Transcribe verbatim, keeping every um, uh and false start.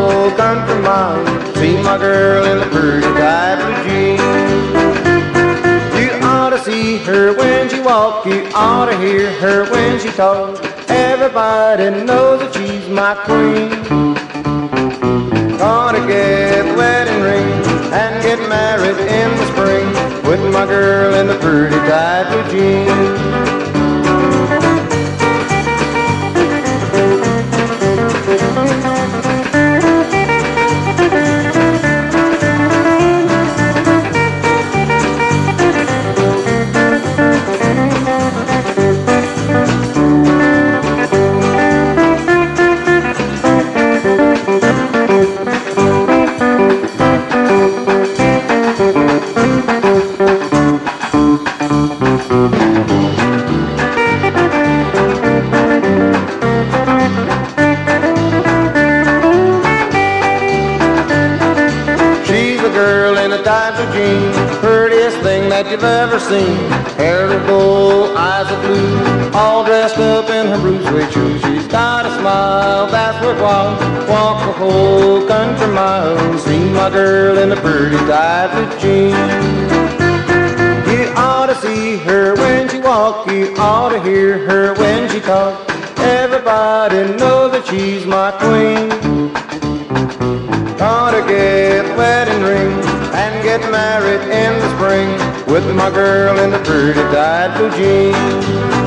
old country mile. See my girl in the pretty dyed blue jeans. You ought to see her when she walks. You ought to hear her when she talks. Everybody knows that she's my queen. Gonna get the wedding ring and get married in the spring with my girl in the pretty dyed blue jeans. Girl in a dyed blue jeans, prettiest thing that you've ever seen. Hair of gold, eyes of blue, all dressed up in her blue suede shoes. She's got a smile that's worthwhile. Walk the whole country mile. See my girl in the pretty dyed blue jeans. You ought to see her when she walks. You ought to hear her when she talks. Everybody knows that she's my queen. Gonna get a wedding ring and get married in the spring with my girl in the pretty dyed blue jeans.